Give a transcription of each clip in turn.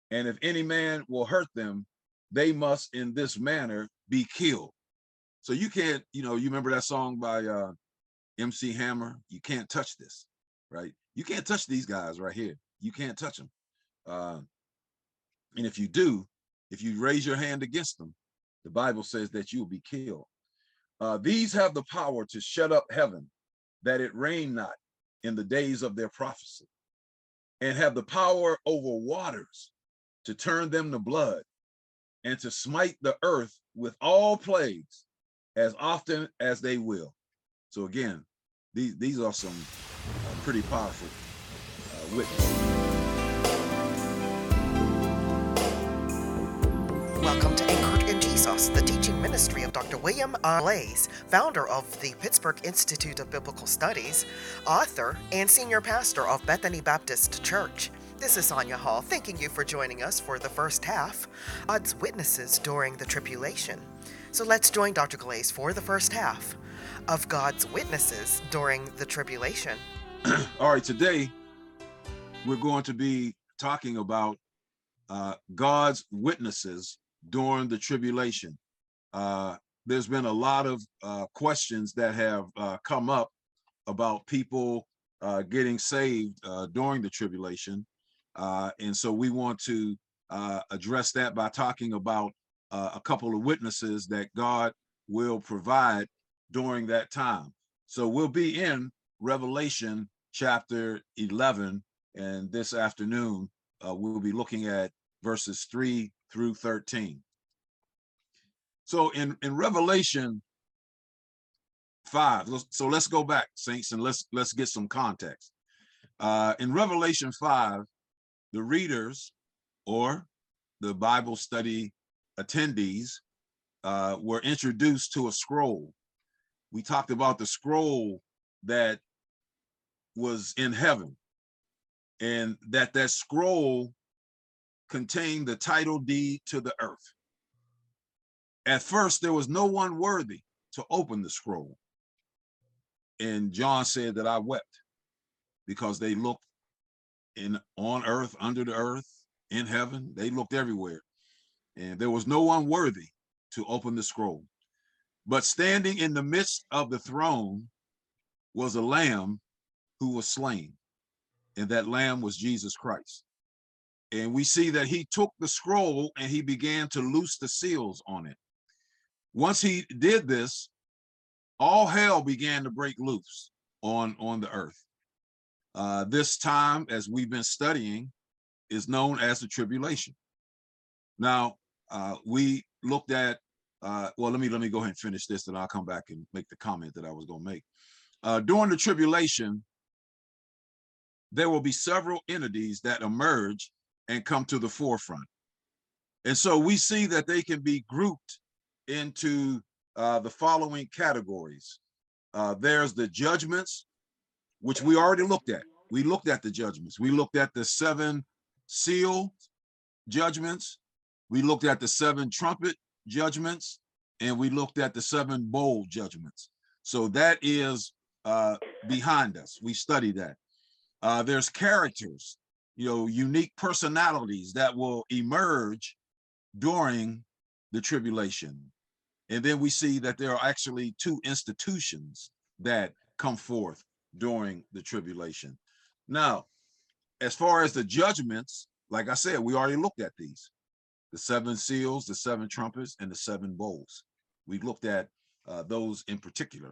And if any man will hurt them, they must in this manner be killed. So you can't, you remember that song by MC Hammer? You can't touch this, right? You can't touch these guys right here. You can't touch them. Uh, and if you do, if you raise your hand against them, the Bible says that you will be killed. These have the power to shut up heaven, that it rain not in the days of their prophecy, and have the power over waters to turn them to blood, and to smite the earth with all plagues as often as they will. So again, these are some pretty powerful witnesses. Welcome to Anchored in Jesus, the teaching ministry of Dr. William R. Blaze, founder of the Pittsburgh Institute of Biblical Studies, author, and senior pastor of Bethany Baptist Church. This is Sonia Hall, thanking you for joining us for the first half, God's Witnesses During the Tribulation. So let's join Dr. Glaze for the first half of God's Witnesses During the Tribulation. All right, today we're going to be talking about God's witnesses during the tribulation. There's been a lot of questions that have come up about people getting saved during the tribulation. And so we want to address that by talking about a couple of witnesses that God will provide during that time. So we'll be in Revelation chapter 11, and this afternoon we'll be looking at verses 3 through 13. So in Revelation 5, so let's go back, saints, and let's get some context. In Revelation 5, the readers or the Bible study attendees were introduced to a scroll. We talked about the scroll that was in heaven, and that scroll contained the title deed to the earth. At first, there was no one worthy to open the scroll. And John said that I wept because they looked on earth, under the earth, in heaven. They looked everywhere. And there was no one worthy to open the scroll. But standing in the midst of the throne was a lamb who was slain. And that lamb was Jesus Christ. And we see that he took the scroll and he began to loose the seals on it. Once he did this, all hell began to break loose on the earth. This time, as we've been studying, is known as the tribulation. Now, we looked at, well, let me go ahead and finish this, and I'll come back and make the comment that I was going to make. During the tribulation, there will be several entities that emerge and come to the forefront. And so we see that they can be grouped into the following categories. There's the judgments, which we already looked at. We looked at the judgments. We looked at the 7 seal judgments. We looked at the 7 trumpet judgments, and we looked at the 7 bowl judgments. So that is behind us. We studied that. There's characters, unique personalities that will emerge during the tribulation. And then we see that there are actually 2 institutions that come forth during the tribulation. Now, as far as the judgments, like I said, we already looked at these. The 7 seals, the 7 trumpets, and the 7 bowls. We looked at those in particular.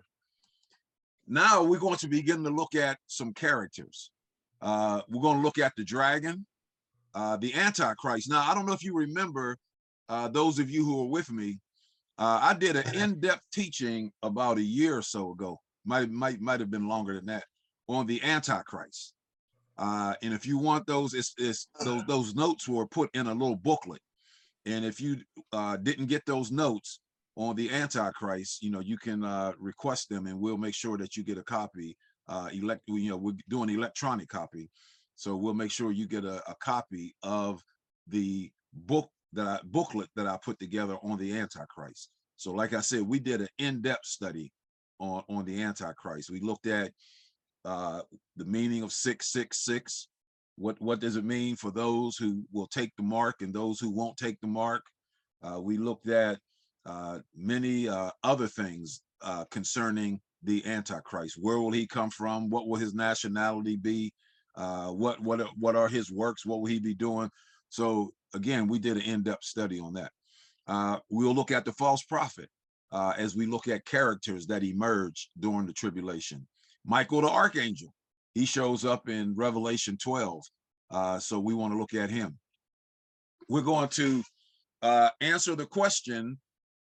Now we're going to begin to look at some characters. We're going to look at the dragon, the Antichrist. Now, I don't know if you remember, those of you who are with me, I did an in-depth teaching about a year or so ago, might have been longer than that, on the Antichrist. And if you want those, those notes were put in a little booklet. And if you didn't get those notes on the Antichrist, you can request them, and we'll make sure that you get a copy. We're doing electronic copy, so we'll make sure you get a copy of the booklet that I put together on the Antichrist. So like I said, we did an in-depth study on the Antichrist. We looked at the meaning of 666. What does it mean for those who will take the mark and those who won't take the mark? We looked at many other things concerning the Antichrist. Where will he come from? What will his nationality be? What are his works? What will he be doing? So again, we did an in-depth study on that. We'll look at the false prophet as we look at characters that emerge during the tribulation. Michael the archangel, he shows up in Revelation 12. So we want to look at him. We're going to answer the question,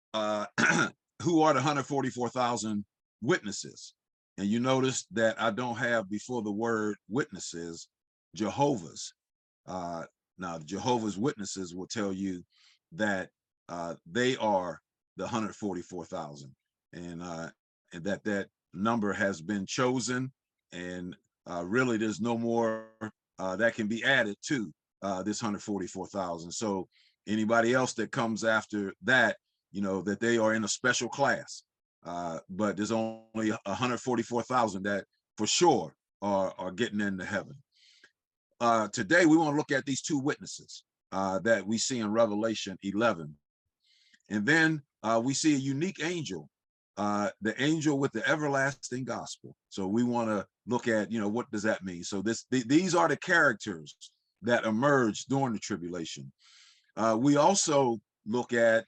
who are the 144,000 witnesses? And you notice that I don't have before the word witnesses, Jehovah's. Now, Jehovah's Witnesses will tell you that they are the 144,000, and that number has been chosen, and really there's no more that can be added to this 144,000. So anybody else that comes after that, you know, that they are in a special class. But there's only 144,000 that for sure are getting into heaven. Today, we want to look at these two witnesses that we see in Revelation 11. And then we see a unique angel, the angel with the everlasting gospel. So we want to look at, you know, what does that mean? So these are the characters that emerge during the tribulation. We also look at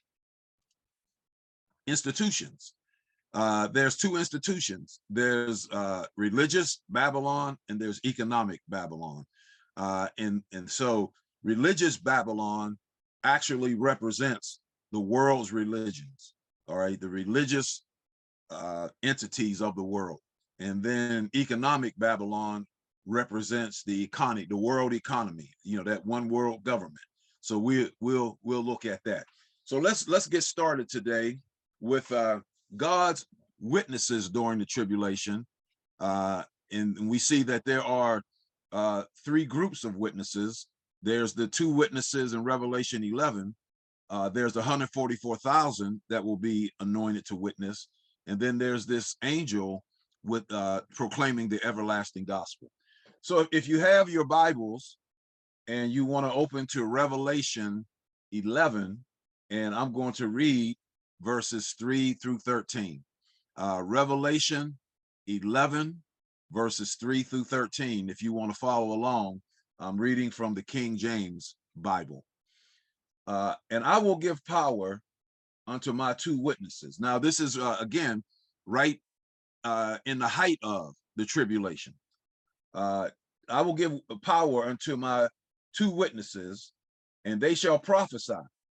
institutions. There's two institutions. There's religious Babylon and there's economic Babylon. And so religious Babylon actually represents the world's religions, all right, the religious entities of the world. And then economic Babylon represents the economy, the world economy, you know, that one world government. So we'll look at that. So let's get started today with God's witnesses during the tribulation. And we see that there are three groups of witnesses. There's the two witnesses in Revelation 11. There's the 144,000 that will be anointed to witness. And then there's this angel with proclaiming the everlasting gospel. So if you have your Bibles and you want to open to Revelation 11, and I'm going to read verses 3 through 13. Revelation 11, verses 3 through 13. If you want to follow along, I'm reading from the King James Bible. And I will give power unto my two witnesses. Now, this is, again, right in the height of the tribulation. I will give power unto my two witnesses, and they shall prophesy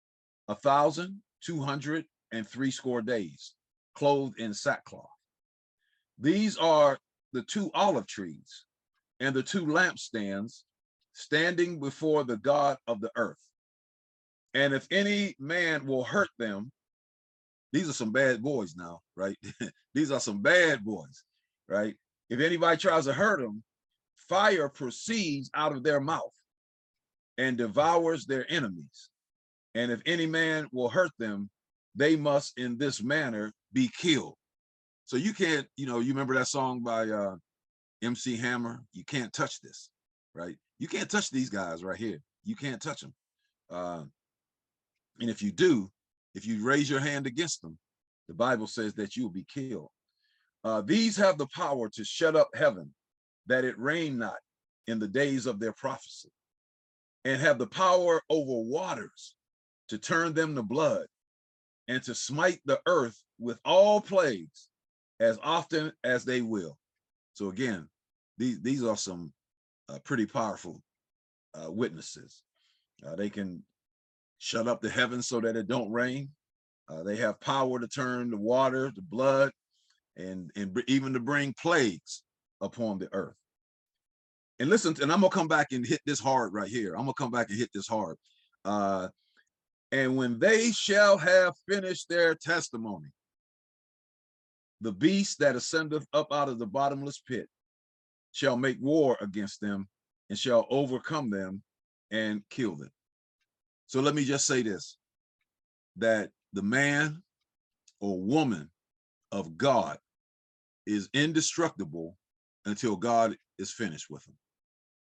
1,260 days, clothed in sackcloth. These are the two olive trees and the two lampstands standing before the God of the earth. And if any man will hurt them, these are some bad boys now, right? These are some bad boys, right? If anybody tries to hurt them, fire proceeds out of their mouth and devours their enemies. And if any man will hurt them, they must in this manner be killed. So you can't, you know, you remember that song by MC Hammer? You can't touch this, right? You can't touch these guys right here. You can't touch them. And if you do, if you raise your hand against them, the Bible says that you will be killed. These have the power to shut up heaven, that it rain not in the days of their prophecy, and have the power over waters to turn them to blood, and to smite the earth with all plagues as often as they will. So again, these are some pretty powerful witnesses. They can shut up the heavens so that it don't rain. They have power to turn the water to blood, and even to bring plagues upon the earth. And listen, and I'm gonna come back and hit this hard right here. I'm gonna come back and hit this hard. And when they shall have finished their testimony, the beast that ascendeth up out of the bottomless pit shall make war against them and shall overcome them and kill them. So let me just say this, that the man or woman of God is indestructible until God is finished with them.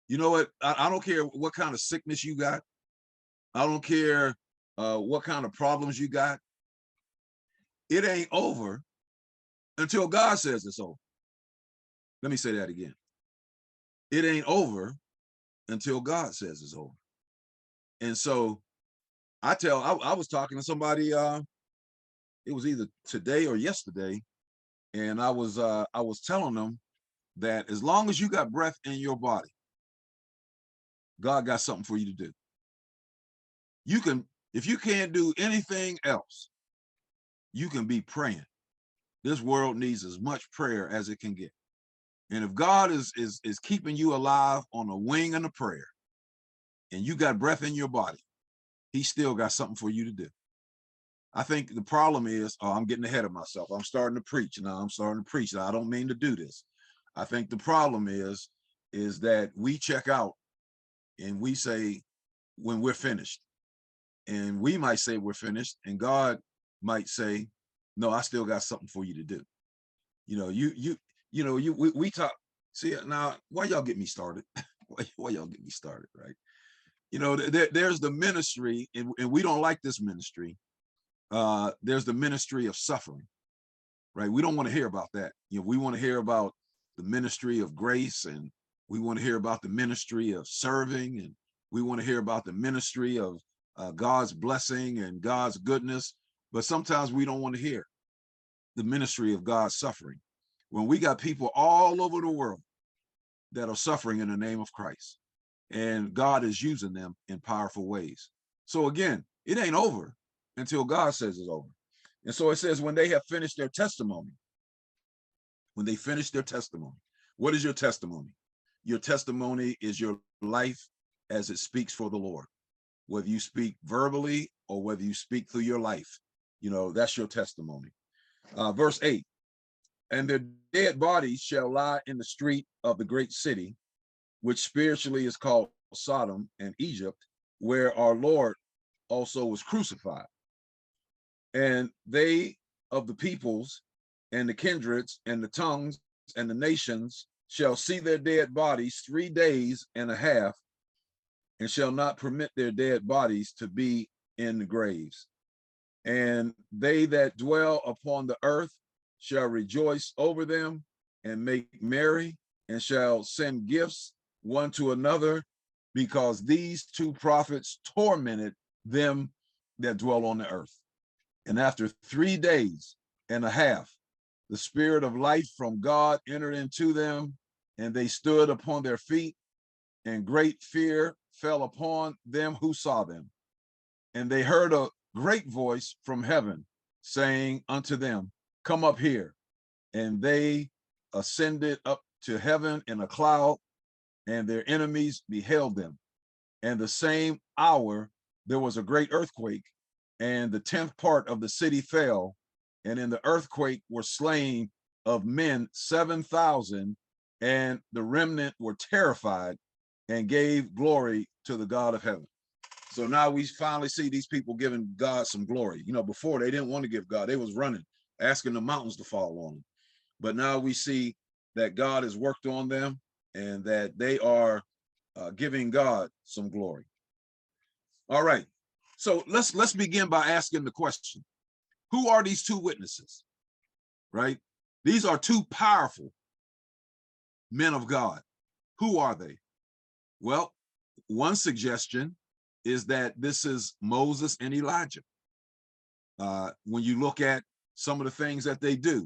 You know what? I don't care what kind of sickness you got. I don't care what kind of problems you got. It ain't over until God says it's over. Let me say that again. It ain't over until God says it's over. And so I was talking to somebody, it was either today or yesterday, and I was telling them that as long as you got breath in your body, God got something for you to do. You can, if you can't do anything else, you can be praying. This world needs as much prayer as it can get. And if God is keeping you alive on a wing and a prayer, and you got breath in your body, he still got something for you to do. I think the problem is, oh, I'm getting ahead of myself. I'm starting to preach. Now I'm starting to preach. Now, I don't mean to do this. I think the problem is that we check out and we say when we're finished. And we might say we're finished, and God might say, no, I still got something for you to do. You know, we talk. See, now, why y'all get me started? why y'all get me started, right? You know, there's the ministry, and we don't like this ministry. There's the ministry of suffering, right? We don't want to hear about that. You know, we want to hear about the ministry of grace, and we want to hear about the ministry of serving, and we want to hear about the ministry of God's blessing and God's goodness. But sometimes we don't want to hear the ministry of God's suffering. When we got people all over the world that are suffering in the name of Christ, and God is using them in powerful ways. So again, it ain't over until God says it's over. And so it says, when they have finished their testimony, when they finish their testimony, what is your testimony? Your testimony is your life as it speaks for the Lord. Whether you speak verbally or whether you speak through your life, you know, that's your testimony. Verse 8, and their dead bodies shall lie in the street of the great city, which spiritually is called Sodom and Egypt, where our Lord also was crucified. And they of the peoples and the kindreds and the tongues and the nations shall see their dead bodies 3 days and a half, and shall not permit their dead bodies to be in the graves. And they that dwell upon the earth shall rejoice over them and make merry, and shall send gifts one to another, because these two prophets tormented them that dwell on the earth. And after 3 days and a half, the spirit of life from God entered into them, and they stood upon their feet, and great fear fell upon them who saw them. And they heard a great voice from heaven saying unto them, come up here. And they ascended up to heaven in a cloud, and their enemies beheld them. And the same hour there was a great earthquake, and the 10th part of the city fell, and in the earthquake were slain of men 7,000, and the remnant were terrified and gave glory to the God of heaven. So now we finally see these people giving God some glory. You know, before they didn't want to give God, they was running, asking the mountains to fall on them. But now we see that God has worked on them, and that they are giving God some glory. All right, so let's begin by asking the question: who are these two witnesses? Right? These are two powerful men of God. Who are they? Well, one suggestion is that this is Moses and Elijah. When you look at some of the things that they do,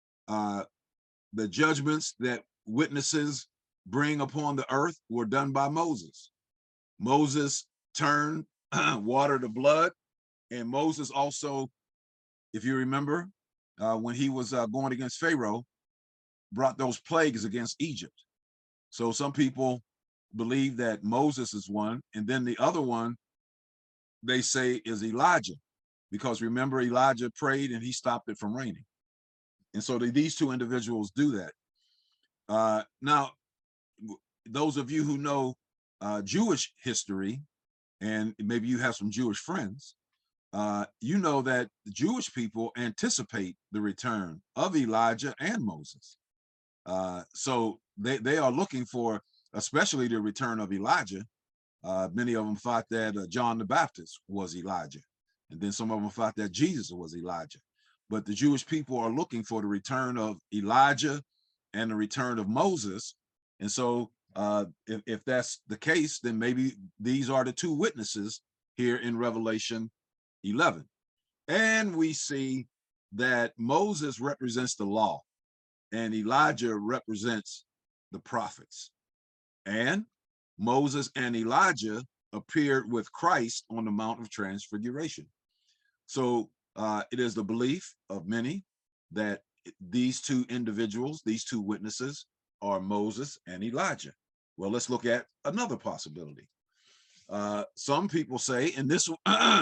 the judgments that witnesses bring upon the earth were done by Moses. Moses turned water to blood, and Moses also, if you remember, when he was going against Pharaoh, brought those plagues against Egypt. So some people believe that Moses is one, and then the other one they say is Elijah, because remember, Elijah prayed and he stopped it from raining. And so these two individuals do that. Now, those of you who know Jewish history, and maybe you have some Jewish friends, you know that the Jewish people anticipate the return of Elijah and Moses. So they are looking for especially the return of Elijah. Many of them thought that John the Baptist was Elijah. And then some of them thought that Jesus was Elijah. But the Jewish people are looking for the return of Elijah and the return of Moses. And so if that's the case, then maybe these are the two witnesses here in Revelation 11. And we see that Moses represents the law and Elijah represents the prophets. And Moses and Elijah appeared with Christ on the Mount of Transfiguration. So it is the belief of many that these two individuals, these two witnesses, are Moses and Elijah. Well, let's look at another possibility. Some people say, and this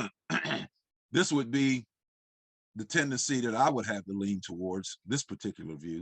this would be the tendency that I would have to lean towards this particular view.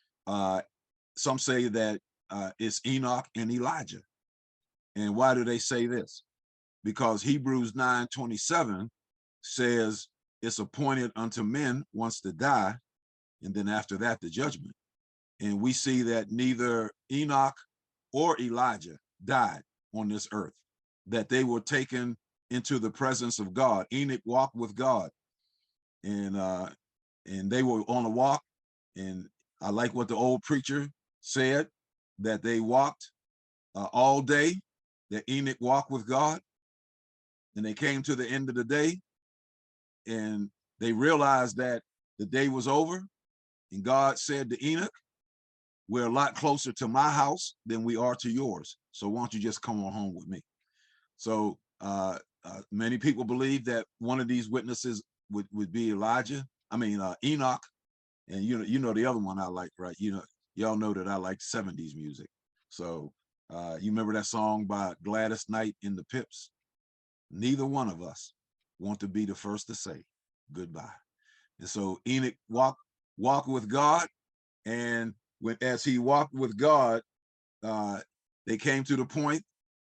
Some say that it's Enoch and Elijah. And why do they say this? Because Hebrews 9:27 says it's appointed unto men once to die, and then after that, the judgment. And we see that neither Enoch or Elijah died on this earth, that they were taken into the presence of God. Enoch walked with God, and they were on a walk. And I like what the old preacher said, that they walked all day, that Enoch walked with God, and they came to the end of the day, and they realized that the day was over, and God said to Enoch, we're a lot closer to my house than we are to yours, so why don't you just come on home with me? So many people believe that one of these witnesses would be Enoch, and you know the other one I like, right? Y'all know that I like 70s music. So you remember that song by Gladys Knight and the Pips? Neither one of us want to be the first to say goodbye. And so Enoch walked with God, and as he walked with God, they came to the point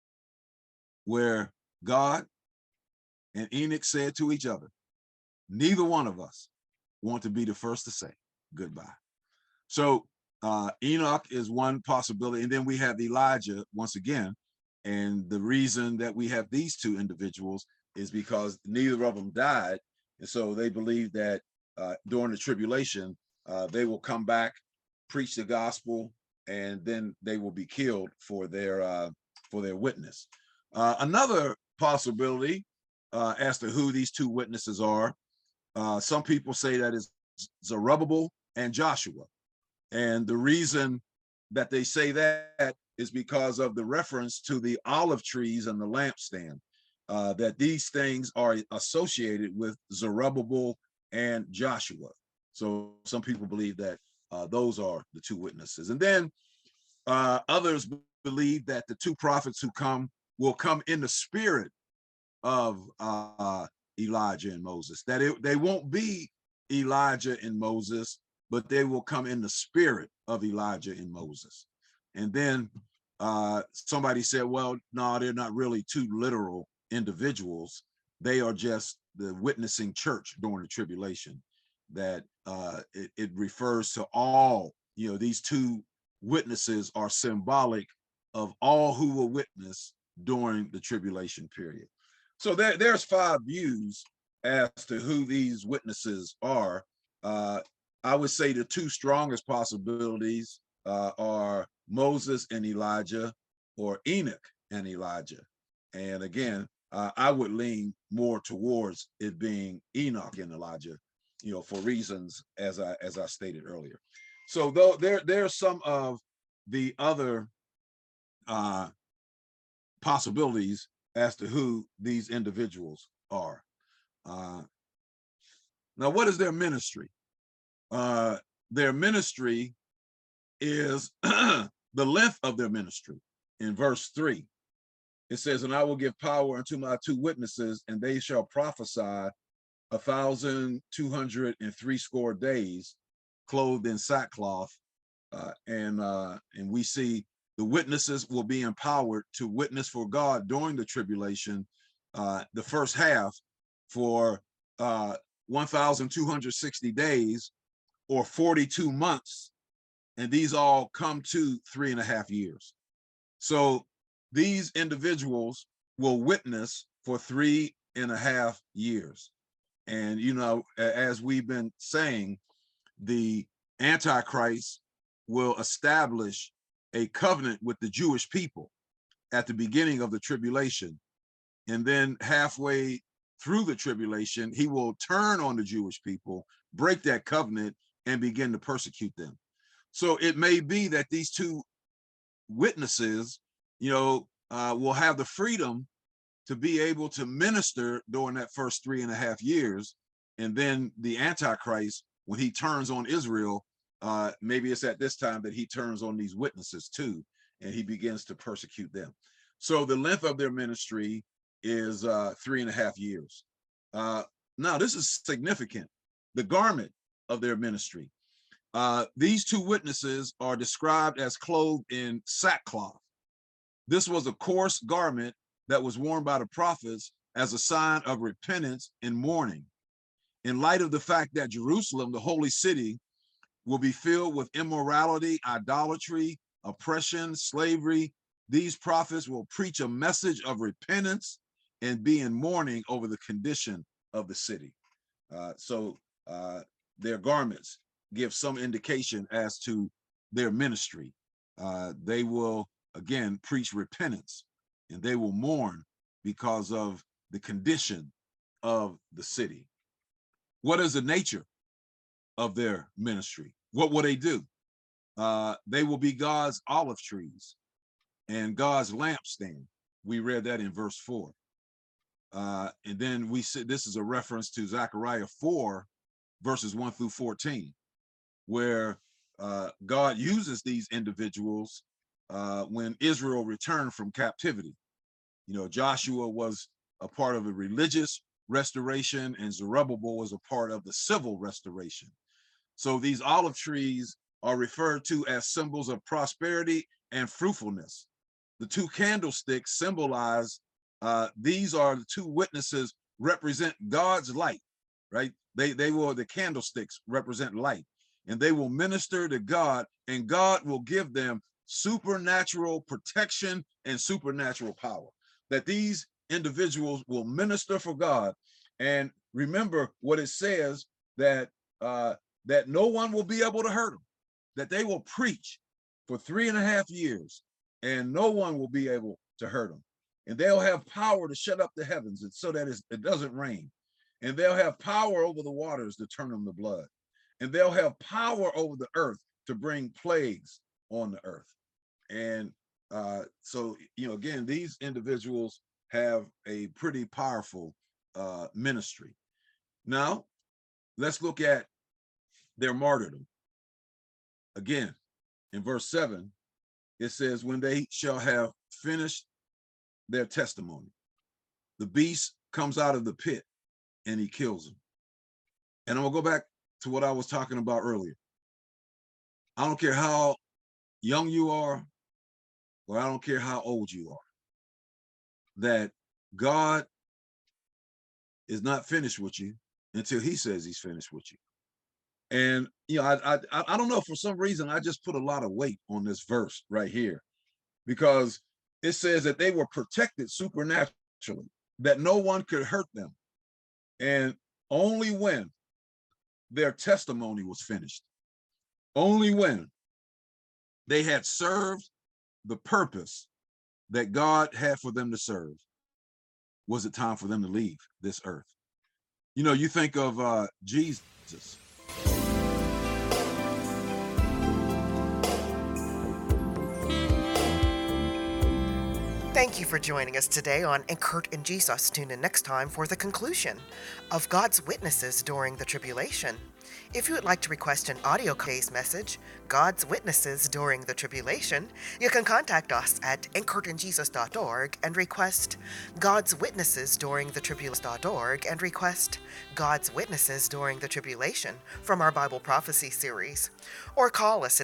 where God and Enoch said to each other, neither one of us want to be the first to say goodbye. So Enoch is one possibility. And then we have Elijah once again. And the reason that we have these two individuals is because neither of them died. And so they believe that during the tribulation, they will come back, preach the gospel, and then they will be killed for their witness. Another possibility as to who these two witnesses are, some people say that is Zerubbabel and Joshua. And the reason that they say that is because of the reference to the olive trees and the lampstand, that these things are associated with Zerubbabel and Joshua. So some people believe that those are the two witnesses. And then others believe that the two prophets who will come in the spirit of Elijah and Moses, that they won't be Elijah and Moses, but they will come in the spirit of Elijah and Moses. And then somebody said, well, no, they're not really two literal individuals. They are just the witnessing church during the tribulation, that it refers to all, these two witnesses are symbolic of all who will witness during the tribulation period. So there's 5 views as to who these witnesses are. I would say the 2 strongest possibilities are Moses and Elijah, or Enoch and Elijah. And again, I would lean more towards it being Enoch and Elijah, for reasons as I stated earlier. So though there's some of the other possibilities as to who these individuals are. Now, what is their ministry? Their ministry is the length of their ministry. In verse 3, it says, and I will give power unto my 2 witnesses, and they shall prophesy 1,260 days, clothed in sackcloth. And we see the witnesses will be empowered to witness for God during the tribulation, the first half, for 1,260 days, or 42 months. And these all come to 3.5 years. So these individuals will witness for 3.5 years. And, as we've been saying, the Antichrist will establish a covenant with the Jewish people at the beginning of the tribulation. And then halfway through the tribulation, he will turn on the Jewish people, break that covenant, and begin to persecute them. So it may be that these two witnesses, will have the freedom to be able to minister during that first 3.5 years. And then the Antichrist, when he turns on Israel, maybe it's at this time that he turns on these witnesses too, and he begins to persecute them. So the length of their ministry is 3.5 years. Now, this is significant. The garment of their ministry. These two witnesses are described as clothed in sackcloth. This was a coarse garment that was worn by the prophets as a sign of repentance and mourning. In light of the fact that Jerusalem, the holy city, will be filled with immorality, idolatry, oppression, slavery, these prophets will preach a message of repentance and be in mourning over the condition of the city. So their garments give some indication as to their ministry. They will, again, preach repentance, and they will mourn because of the condition of the city. What is the nature of their ministry? What will they do? They will be God's olive trees and God's lampstand. We read that in verse 4. And then we said this is a reference to Zechariah 4, verses 1 through 14, where God uses these individuals when Israel returned from captivity. Joshua was a part of a religious restoration, and Zerubbabel was a part of the civil restoration. So these olive trees are referred to as symbols of prosperity and fruitfulness. The two candlesticks symbolize, these are the two witnesses represent God's light, right? The candlesticks represent light, and they will minister to God, and God will give them supernatural protection and supernatural power. That these individuals will minister for God. And remember what it says, that that no one will be able to hurt them, that they will preach for 3.5 years and no one will be able to hurt them. And they'll have power to shut up the heavens so that it doesn't rain. And they'll have power over the waters to turn them to blood. And they'll have power over the earth to bring plagues on the earth. And so, again, these individuals have a pretty powerful ministry. Now, let's look at their martyrdom. Again, in verse 7, it says, when they shall have finished their testimony, the beast comes out of the pit and he kills them. And I'm gonna go back to what I was talking about earlier. I don't care how young you are, or I don't care how old you are, that God is not finished with you until he says he's finished with you. And I don't know, for some reason I just put a lot of weight on this verse right here, because it says that they were protected supernaturally, that no one could hurt them, and only when their testimony was finished, only when they had served the purpose that God had for them to serve, was it time for them to leave this earth. You think of Jesus. Thank you for joining us today on Anchored in Jesus. Tune in next time for the conclusion of God's witnesses during the tribulation. If you would like to request an audio case message, God's Witnesses During the Tribulation, you can contact us at anchoredinjesus.org and request God's Witnesses During the Tribulation.org and request God's Witnesses During the Tribulation from our Bible Prophecy series. Or call us at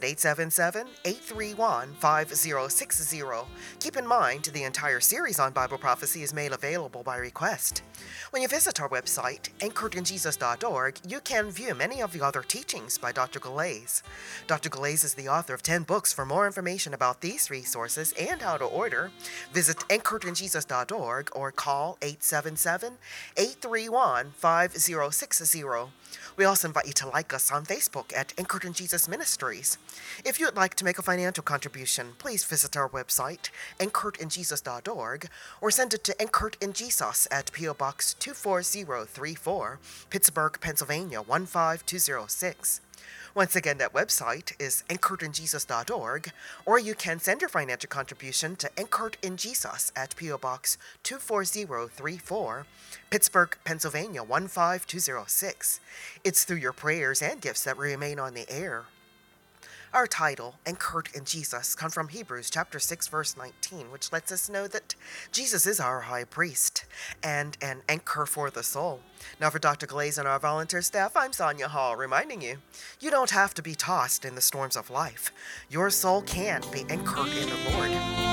877-831-5060. Keep in mind, the entire series on Bible prophecy is made available by request. When you visit our website, anchoredinjesus.org, you can view many any of the other teachings by Dr. Galais. Dr. Galais is the author of 10 books. For more information about these resources and how to order, visit anchoredinjesus.org or call 877-831-5060. We also invite you to like us on Facebook at Anchored in Jesus Ministries. If you would like to make a financial contribution, please visit our website, anchoredinjesus.org, or send it to Anchored in Jesus at P.O. Box 24034, Pittsburgh, Pennsylvania 15206. Once again, that website is anchoredinjesus.org, or you can send your financial contribution to Anchored in Jesus at P.O. Box 24034, Pittsburgh, Pennsylvania 15206. It's through your prayers and gifts that we remain on the air. Our title, Anchored in Jesus, comes from Hebrews chapter 6, verse 19, which lets us know that Jesus is our high priest and an anchor for the soul. Now for Dr. Galais and our volunteer staff, I'm Sonia Hall, reminding you, you don't have to be tossed in the storms of life. Your soul can be anchored in the Lord.